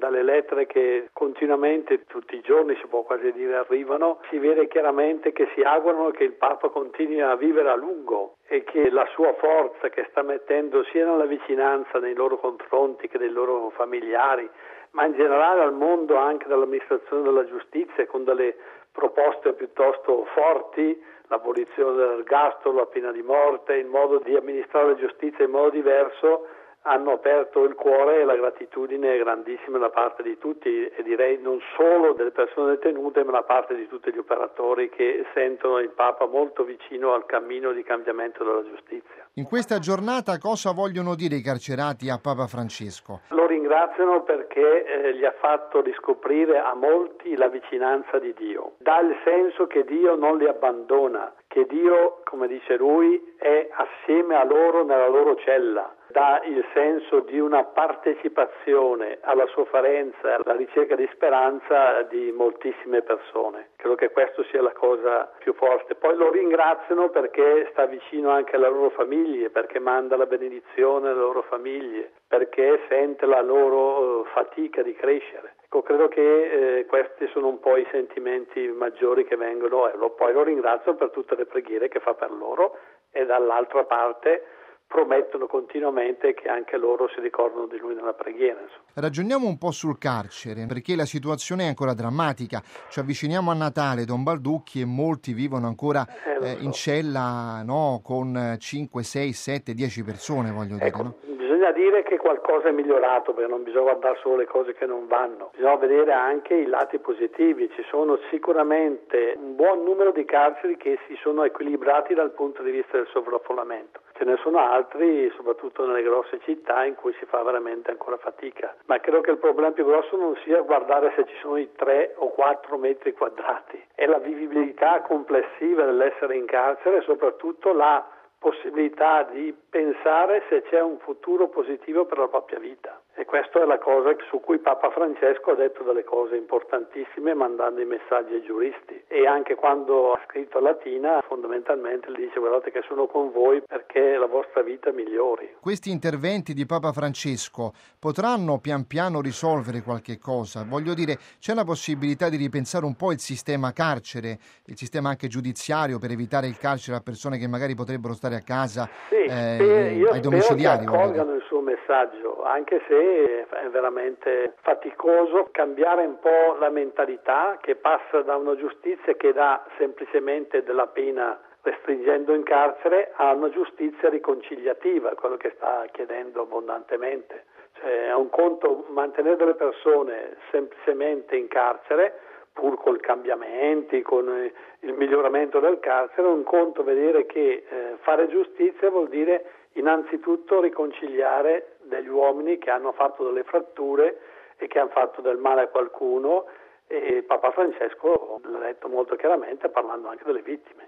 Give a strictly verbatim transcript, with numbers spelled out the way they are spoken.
dalle lettere che continuamente, tutti i giorni si può quasi dire, arrivano, si vede chiaramente che si augurano che il Papa continui a vivere a lungo e che la sua forza che sta mettendo sia nella vicinanza nei loro confronti che dei loro familiari, ma in generale al mondo anche dall'amministrazione della giustizia, con delle proposte piuttosto forti, l'abolizione dell'ergastolo, la pena di morte, il modo di amministrare la giustizia in modo diverso, hanno aperto il cuore e la gratitudine è grandissima da parte di tutti, e direi non solo delle persone detenute, ma da parte di tutti gli operatori che sentono il Papa molto vicino al cammino di cambiamento della giustizia. In questa giornata cosa vogliono dire i carcerati a Papa Francesco? Lo ringraziano perché eh, gli ha fatto riscoprire a molti la vicinanza di Dio. Dà il senso che Dio non li abbandona, che Dio, come dice lui, è assieme a loro nella loro cella. Dà il senso di una partecipazione alla sofferenza e alla ricerca di speranza di moltissime persone. Credo che questo sia la cosa più forte. Poi lo ringraziano perché sta vicino anche alle loro famiglie, perché manda la benedizione alle loro famiglie, perché sente la loro fatica di crescere. Ecco, credo che eh, questi sono un po' i sentimenti maggiori che vengono, e lo, poi lo ringrazio per tutte le preghiere che fa per loro, e dall'altra parte promettono continuamente che anche loro si ricordano di lui nella preghiera. Insomma. Ragioniamo un po' sul carcere, perché la situazione è ancora drammatica. Ci avviciniamo a Natale, Don Balducchi, e molti vivono ancora eh, eh, so. in cella, no, con cinque, sei, sette, dieci persone, voglio dire. Ecco, no? Bisogna dire che qualcosa è migliorato, perché non bisogna guardare solo le cose che non vanno, bisogna vedere anche i lati positivi. Ci sono sicuramente un buon numero di carceri che si sono equilibrati dal punto di vista del sovraffollamento. Ce ne sono altri, soprattutto nelle grosse città, in cui si fa veramente ancora fatica. Ma credo che il problema più grosso non sia guardare se ci sono i tre o quattro metri quadrati, è la vivibilità complessiva dell'essere in carcere e soprattutto la possibilità di pensare se c'è un futuro positivo per la propria vita. E questa è la cosa su cui Papa Francesco ha detto delle cose importantissime, mandando i messaggi ai giuristi. E anche quando ha scritto a Latina, fondamentalmente gli dice: guardate che sono con voi perché la vostra vita migliori. Questi interventi di Papa Francesco potranno pian piano risolvere qualche cosa? Voglio dire, c'è la possibilità di ripensare un po' il sistema carcere, il sistema anche giudiziario, per evitare il carcere a persone che magari potrebbero stare a casa, sì, eh, io ai domiciliari. Spero che accolgano il suo messaggio, anche se è veramente faticoso cambiare un po' la mentalità, che passa da una giustizia che dà semplicemente della pena restringendo in carcere a una giustizia riconciliativa, quello che sta chiedendo abbondantemente. Cioè, è un conto mantenere delle persone semplicemente in carcere, pur col cambiamenti, con il miglioramento del carcere, è un conto vedere che eh, fare giustizia vuol dire innanzitutto riconciliare degli uomini che hanno fatto delle fratture e che hanno fatto del male a qualcuno, e Papa Francesco l'ha detto molto chiaramente, parlando anche delle vittime.